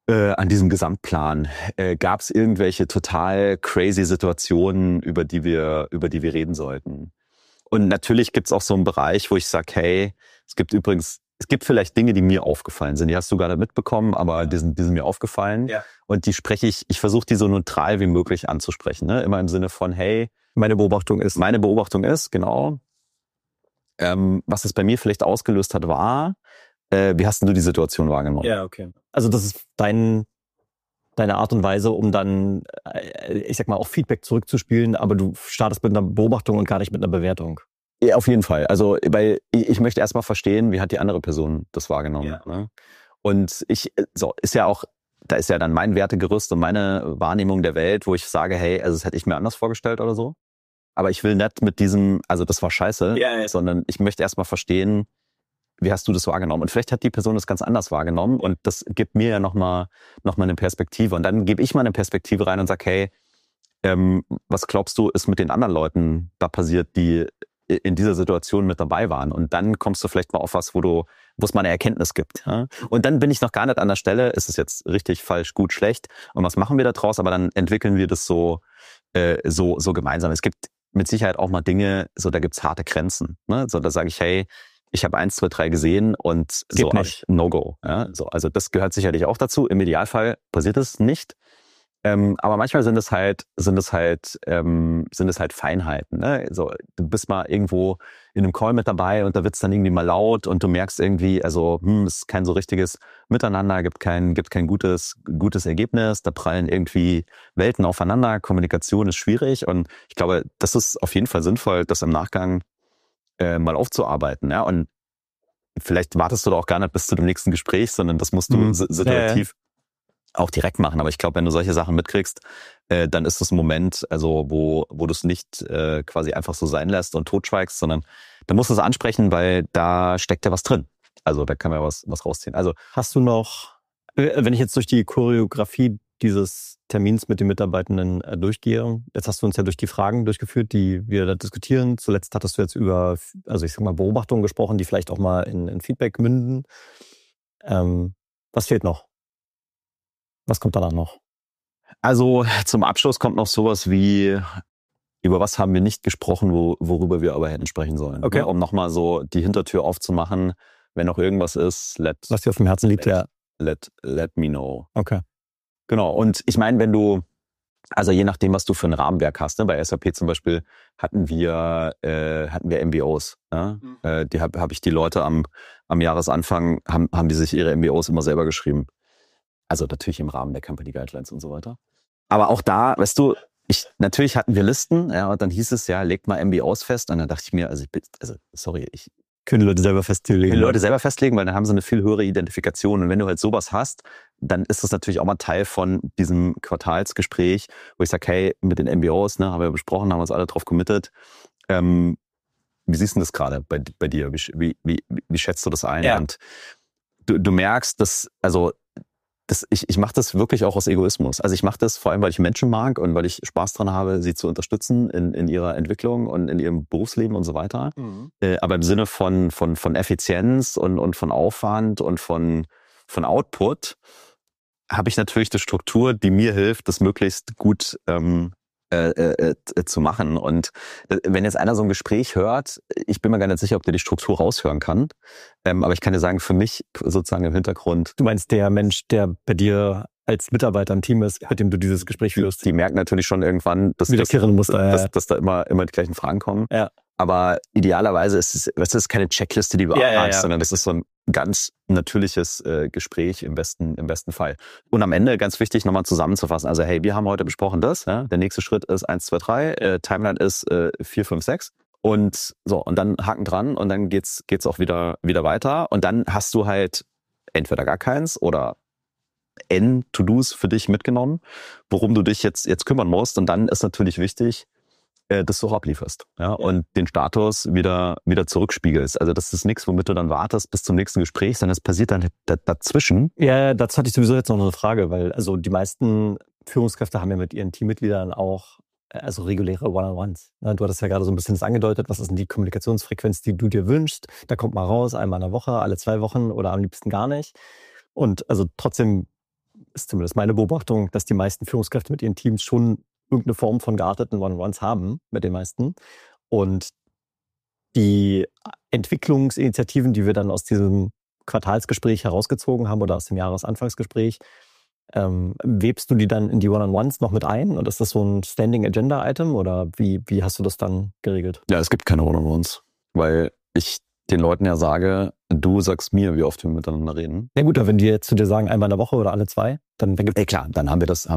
an diesem Gesamtplan? Gab es irgendwelche total crazy Situationen, über die wir reden sollten? Und natürlich gibt es auch so einen Bereich, wo ich sage, hey, es gibt vielleicht Dinge, die mir aufgefallen sind. Die hast du gar nicht mitbekommen, aber die sind mir aufgefallen. Ja. Und die ich versuche die so neutral wie möglich anzusprechen. Ne? Immer im Sinne von, hey, meine Beobachtung ist, genau. Was es bei mir vielleicht ausgelöst hat, war, wie hast denn du die Situation wahrgenommen? Ja, okay. Also das ist deine Art und Weise, um dann, ich sag mal, auch Feedback zurückzuspielen, aber du startest mit einer Beobachtung und gar nicht mit einer Bewertung. Ja, auf jeden Fall. Also, weil ich möchte erstmal verstehen, wie hat die andere Person das wahrgenommen. Ja. Ne? Und da ist ja dann mein Wertegerüst und meine Wahrnehmung der Welt, wo ich sage, hey, also das hätte ich mir anders vorgestellt oder so. Aber ich will nicht mit diesem, also das war scheiße, sondern ich möchte erstmal verstehen, wie hast du das wahrgenommen? Und vielleicht hat die Person das ganz anders wahrgenommen und das gibt mir ja noch mal eine Perspektive. Und dann gebe ich mal eine Perspektive rein und sage, hey, was glaubst du, ist mit den anderen Leuten da passiert, die in dieser Situation mit dabei waren? Und dann kommst du vielleicht mal auf was, wo es mal eine Erkenntnis gibt. Ja? Und dann bin ich noch gar nicht an der Stelle, ist es jetzt richtig, falsch, gut, schlecht? Und was machen wir da draus? Aber dann entwickeln wir das so gemeinsam. Es gibt mit Sicherheit auch mal Dinge, so da gibt's harte Grenzen. Ne? So, da sage ich, hey, ich habe 1, 2, 3 gesehen und so No-Go. Ja? So, also das gehört sicherlich auch dazu. Im Idealfall passiert es nicht. Aber manchmal sind es halt Feinheiten. Ne? So, du bist mal irgendwo in einem Call mit dabei und da wird's dann irgendwie mal laut und du merkst irgendwie, also es ist kein so richtiges Miteinander, gibt kein gutes Ergebnis, da prallen irgendwie Welten aufeinander, Kommunikation ist schwierig und ich glaube, das ist auf jeden Fall sinnvoll, das im Nachgang mal aufzuarbeiten. Ja? Und vielleicht wartest du da auch gar nicht bis zu dem nächsten Gespräch, sondern das musst du situativ auch direkt machen. Aber ich glaube, wenn du solche Sachen mitkriegst, dann ist das ein Moment, also wo du es nicht quasi einfach so sein lässt und totschweigst, sondern dann musst du es ansprechen, weil da steckt ja was drin. Also da kann man ja was rausziehen. Also hast du noch, wenn ich jetzt durch die Choreografie dieses Termins mit den Mitarbeitenden durchgehe, jetzt hast du uns ja durch die Fragen durchgeführt, die wir da diskutieren. Zuletzt hattest du jetzt über, also ich sag mal, Beobachtungen gesprochen, die vielleicht auch mal in Feedback münden. Was fehlt noch? Was kommt danach noch? Also zum Abschluss kommt noch sowas wie, über was haben wir nicht gesprochen, worüber wir aber hätten sprechen sollen. Okay. Ne? Um nochmal so die Hintertür aufzumachen, wenn noch irgendwas ist, was dir auf dem Herzen liegt, let me know. Okay. Genau. Und ich meine, wenn du, also je nachdem, was du für ein Rahmenwerk hast, ne? Bei SAP zum Beispiel hatten wir MBOs. Ne? Die hab ich die Leute am Jahresanfang, haben die sich ihre MBOs immer selber geschrieben. Also natürlich im Rahmen der Company Guidelines und so weiter. Aber auch da, weißt du, natürlich hatten wir Listen, ja, und dann hieß es, ja, legt mal MBOs fest. Und dann dachte ich mir, können die Leute selber festlegen. Weil dann haben sie eine viel höhere Identifikation. Und wenn du halt sowas hast, dann ist das natürlich auch mal Teil von diesem Quartalsgespräch, wo ich sage, hey, mit den MBOs, ne, haben wir besprochen, haben uns alle drauf committed. Wie siehst du das gerade bei dir? Wie schätzt du das ein? Ja. Und du merkst, dass, also ich mache das wirklich auch aus Egoismus. Also ich mache das vor allem, weil ich Menschen mag und weil ich Spaß dran habe, sie zu unterstützen in ihrer Entwicklung und in ihrem Berufsleben und so weiter. Mhm. Aber im Sinne von Effizienz und von Aufwand und von Output habe ich natürlich eine Struktur, die mir hilft, das möglichst gut zu machen. Und wenn jetzt einer so ein Gespräch hört, ich bin mir gar nicht sicher, ob der die Struktur raushören kann. Aber ich kann dir sagen, für mich sozusagen im Hintergrund. Du meinst der Mensch, der bei dir als Mitarbeiter im Team ist, mit dem du dieses Gespräch führst? Die merken natürlich schon irgendwann, dass da immer die gleichen Fragen kommen. Ja. Aber idealerweise ist es keine Checkliste, die du abhakst, sondern das ist so ein ganz natürliches Gespräch im besten Fall. Und am Ende, ganz wichtig, nochmal zusammenzufassen. Also hey, wir haben heute besprochen das. Ja? Der nächste Schritt ist 1, 2, 3. Timeline ist 4, 5, 6. Und so, und dann Haken dran und dann geht's auch wieder weiter. Und dann hast du halt entweder gar keins oder N To-Dos für dich mitgenommen, worum du dich jetzt kümmern musst. Und dann ist natürlich wichtig, dass du auch ablieferst, ja, und den Status wieder zurückspiegelst. Also das ist nichts, womit du dann wartest bis zum nächsten Gespräch, sondern es passiert dann dazwischen. Ja, dazu hatte ich sowieso jetzt noch eine Frage, weil also die meisten Führungskräfte haben ja mit ihren Teammitgliedern auch also reguläre One-on-Ones. Du hattest ja gerade so ein bisschen das angedeutet, was ist denn die Kommunikationsfrequenz, die du dir wünschst? Da kommt mal raus, einmal in der Woche, alle 2 Wochen oder am liebsten gar nicht. Und also trotzdem ist zumindest meine Beobachtung, dass die meisten Führungskräfte mit ihren Teams schon irgendeine Form von gearteten One-on-Ones haben, mit den meisten. Und die Entwicklungsinitiativen, die wir dann aus diesem Quartalsgespräch herausgezogen haben oder aus dem Jahresanfangsgespräch, webst du die dann in die One-on-Ones noch mit ein? Und ist das so ein Standing-Agenda-Item oder wie hast du das dann geregelt? Ja, es gibt keine One-on-Ones, weil ich den Leuten ja sage, du sagst mir, wie oft wir miteinander reden. Ja gut, aber wenn die jetzt zu dir sagen, einmal in der Woche oder alle 2, dann gibt klar, dann haben wir das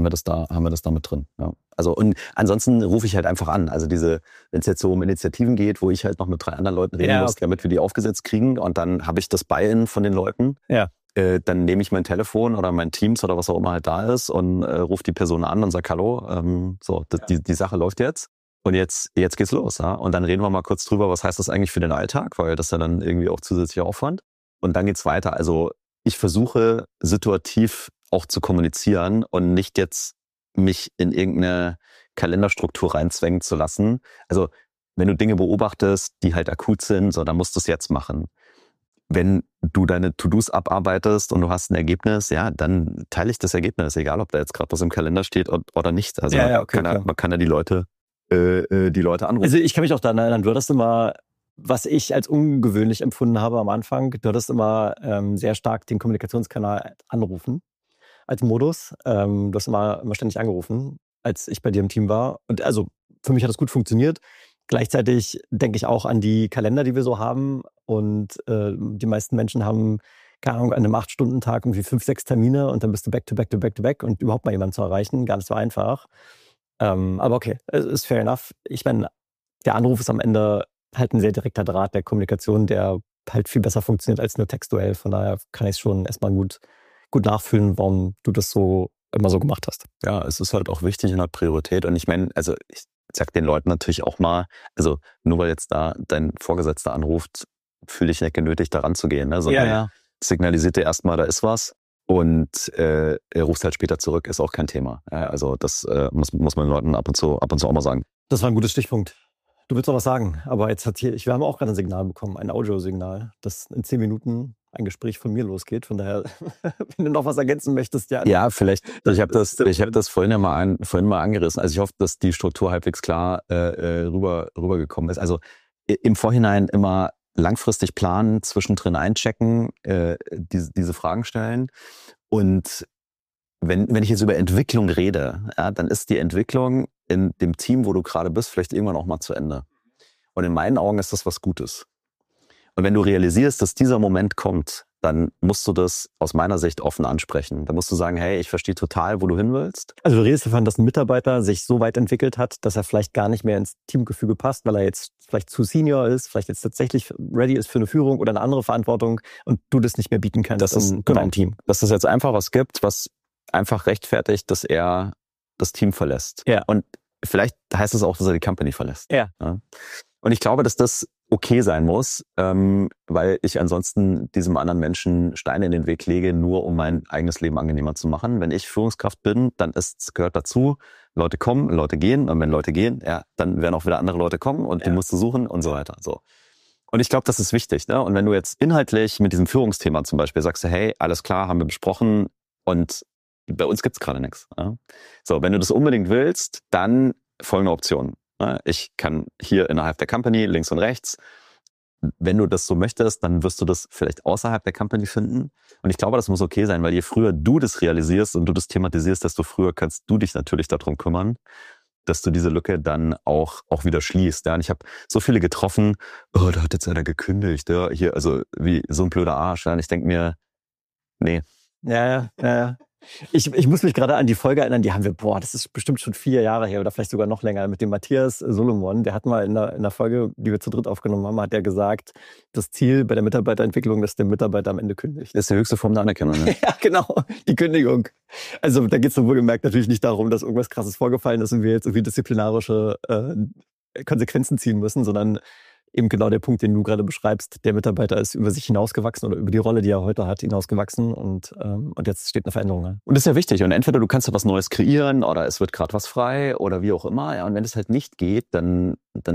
da mit drin. Ja. Also und ansonsten rufe ich halt einfach an. Also wenn es jetzt so um Initiativen geht, wo ich halt noch mit 3 anderen Leuten reden muss, damit wir die aufgesetzt kriegen und dann habe ich das Buy-in von den Leuten. Ja. Dann nehme ich mein Telefon oder mein Teams oder was auch immer halt da ist und rufe die Person an und sage, hallo, die Sache läuft jetzt. Und jetzt geht's los, ja. Und dann reden wir mal kurz drüber, was heißt das eigentlich für den Alltag, weil das ja dann irgendwie auch zusätzlicher Aufwand. Und dann geht's weiter. Also ich versuche situativ auch zu kommunizieren und nicht jetzt mich in irgendeine Kalenderstruktur reinzwängen zu lassen. Also wenn du Dinge beobachtest, die halt akut sind, so, dann musst du es jetzt machen. Wenn du deine To-Dos abarbeitest und du hast ein Ergebnis, ja, dann teile ich das Ergebnis, egal ob da jetzt gerade was im Kalender steht oder nicht. Also man kann ja die Leute anrufen. Also ich kann mich auch daran erinnern, du hattest immer, was ich als ungewöhnlich empfunden habe am Anfang, du hattest immer sehr stark den Kommunikationskanal anrufen als Modus. Du hast immer ständig angerufen, als ich bei dir im Team war. Und also für mich hat das gut funktioniert. Gleichzeitig denke ich auch an die Kalender, die wir so haben. Und die meisten Menschen haben, keine Ahnung, an einem 8-Stunden-Tag irgendwie 5, 6 Termine und dann bist du back to back to back to back und überhaupt mal jemanden zu erreichen, gar nicht so einfach. Aber okay, es ist fair enough. Ich meine, der Anruf ist am Ende halt ein sehr direkter Draht der Kommunikation, der halt viel besser funktioniert als nur textuell. Von daher kann ich es schon erstmal gut nachfühlen, warum du das so immer so gemacht hast. Ja, es ist halt auch wichtig in der Priorität. Und ich meine, also ich sag den Leuten natürlich auch mal, also nur weil jetzt da dein Vorgesetzter anruft, fühle ich nicht genötigt, da ranzugehen. Ne? Sondern signalisiert dir erstmal, da ist was. Und er ruft halt später zurück, ist auch kein Thema. Ja, also das muss man den Leuten ab und zu auch mal sagen. Das war ein guter Stichpunkt. Du willst noch was sagen, aber jetzt wir haben auch gerade ein Signal bekommen, ein Audiosignal, dass in 10 Minuten ein Gespräch von mir losgeht. Von daher, wenn du noch was ergänzen möchtest, ja. Ja, vielleicht. Ich habe das vorhin mal angerissen. Also ich hoffe, dass die Struktur halbwegs klar rübergekommen ist. Also im Vorhinein immer langfristig planen, zwischendrin einchecken, diese Fragen stellen. Und wenn ich jetzt über Entwicklung rede, ja, dann ist die Entwicklung in dem Team, wo du gerade bist, vielleicht irgendwann auch mal zu Ende. Und in meinen Augen ist das was Gutes. Und wenn du realisierst, dass dieser Moment kommt, dann musst du das aus meiner Sicht offen ansprechen. Da musst du sagen, hey, ich verstehe total, wo du hin willst. Also du redest davon, dass ein Mitarbeiter sich so weit entwickelt hat, dass er vielleicht gar nicht mehr ins Teamgefüge passt, weil er jetzt vielleicht zu senior ist, vielleicht jetzt tatsächlich ready ist für eine Führung oder eine andere Verantwortung und du das nicht mehr bieten kannst in deinem Team. Dass es jetzt einfach was gibt, was einfach rechtfertigt, dass er das Team verlässt. Ja. Und vielleicht heißt es auch, dass er die Company verlässt. Ja. Und ich glaube, dass das okay sein muss, weil ich ansonsten diesem anderen Menschen Steine in den Weg lege, nur um mein eigenes Leben angenehmer zu machen. Wenn ich Führungskraft bin, dann gehört dazu, Leute kommen, Leute gehen. Und wenn Leute gehen, ja, dann werden auch wieder andere Leute kommen und die musst du suchen und so weiter. So. Und ich glaube, das ist wichtig. Ne? Und wenn du jetzt inhaltlich mit diesem Führungsthema zum Beispiel sagst, hey, alles klar, haben wir besprochen und bei uns gibt's gerade nichts. Ja? So, wenn du das unbedingt willst, dann folgende Option. Ich kann hier innerhalb der Company, links und rechts, wenn du das so möchtest, dann wirst du das vielleicht außerhalb der Company finden. Und ich glaube, das muss okay sein, weil je früher du das realisierst und du das thematisierst, desto früher kannst du dich natürlich darum kümmern, dass du diese Lücke dann auch wieder schließt. Ja, und ich habe so viele getroffen, da hat jetzt einer gekündigt, ja, hier, also wie so ein blöder Arsch. Ja, und ich denke mir, nee. Ja. Ich muss mich gerade an die Folge erinnern, die haben wir, das ist bestimmt schon 4 Jahre her oder vielleicht sogar noch länger, mit dem Matthias Solomon. Der hat mal in der Folge, die wir zu dritt aufgenommen haben, hat er gesagt, das Ziel bei der Mitarbeiterentwicklung, dass der Mitarbeiter am Ende kündigt. Das ist die höchste Form der Anerkennung. Ne? Ja, genau, die Kündigung. Also da geht es wohlgemerkt natürlich nicht darum, dass irgendwas Krasses vorgefallen ist und wir jetzt irgendwie disziplinarische Konsequenzen ziehen müssen, sondern eben genau der Punkt, den du gerade beschreibst. Der Mitarbeiter ist über sich hinausgewachsen oder über die Rolle, die er heute hat, hinausgewachsen und jetzt steht eine Veränderung an. Und das ist ja wichtig. Und entweder du kannst da was Neues kreieren oder es wird gerade was frei oder wie auch immer. Ja, und wenn es halt nicht geht, dann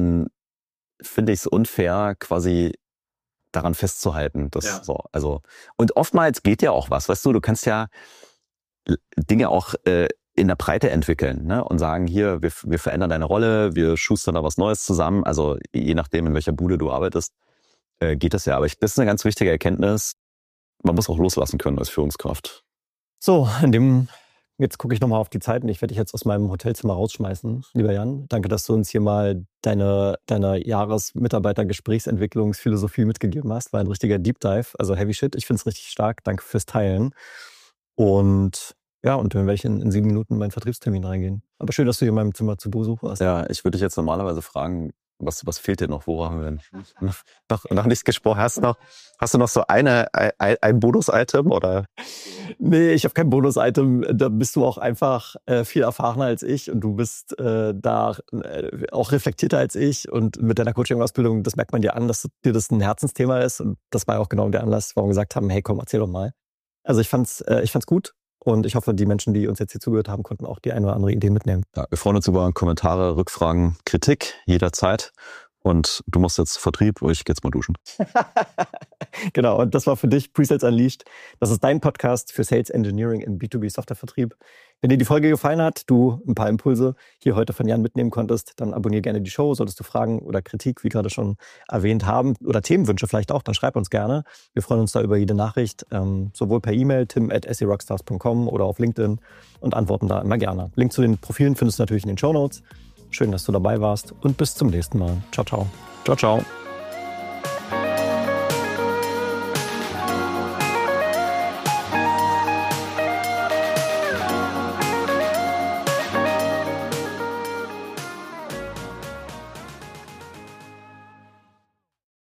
finde ich es unfair, quasi daran festzuhalten. Und oftmals geht ja auch was. Weißt du kannst ja Dinge auch in der Breite entwickeln, ne? Und sagen, hier, wir verändern deine Rolle, wir schustern da was Neues zusammen. Also je nachdem, in welcher Bude du arbeitest, geht das ja. Aber das ist eine ganz wichtige Erkenntnis. Man muss auch loslassen können als Führungskraft. So, jetzt gucke ich nochmal auf die Zeit und ich werde dich jetzt aus meinem Hotelzimmer rausschmeißen, lieber Jan. Danke, dass du uns hier mal deine Jahresmitarbeiter-Gesprächsentwicklungsphilosophie mitgegeben hast. War ein richtiger Deep Dive, also heavy shit. Ich finde es richtig stark. Danke fürs Teilen. Und dann werde ich in 7 Minuten in meinen Vertriebstermin reingehen. Aber schön, dass du hier in meinem Zimmer zu Besuch warst. Ja, ich würde dich jetzt normalerweise fragen, was fehlt dir noch? Woran haben wir denn noch nichts gesprochen? Hast du noch so ein Bonus-Item oder? Nee, ich habe kein Bonus-Item. Da bist du auch einfach viel erfahrener als ich und du bist da auch reflektierter als ich und mit deiner Coaching-Ausbildung, das merkt man dir an, dass dir das ein Herzensthema ist und das war auch genau der Anlass, warum wir gesagt haben, hey komm, erzähl doch mal. Also ich fand's gut. Und ich hoffe, die Menschen, die uns jetzt hier zugehört haben, konnten auch die eine oder andere Idee mitnehmen. Ja, wir freuen uns über Kommentare, Rückfragen, Kritik jederzeit. Und du musst jetzt Vertrieb, ich gehe jetzt mal duschen. Genau, und das war für dich Presales Unleashed. Das ist dein Podcast für Sales Engineering im B2B-Softwarevertrieb. Wenn dir die Folge gefallen hat, du ein paar Impulse hier heute von Jan mitnehmen konntest, dann abonniere gerne die Show. Solltest du Fragen oder Kritik, wie gerade schon erwähnt haben, oder Themenwünsche vielleicht auch, dann schreib uns gerne. Wir freuen uns da über jede Nachricht, sowohl per E-Mail tim@serockstars.com oder auf LinkedIn und antworten da immer gerne. Link zu den Profilen findest du natürlich in den Shownotes. Schön, dass du dabei warst und bis zum nächsten Mal. Ciao, ciao. Ciao, ciao.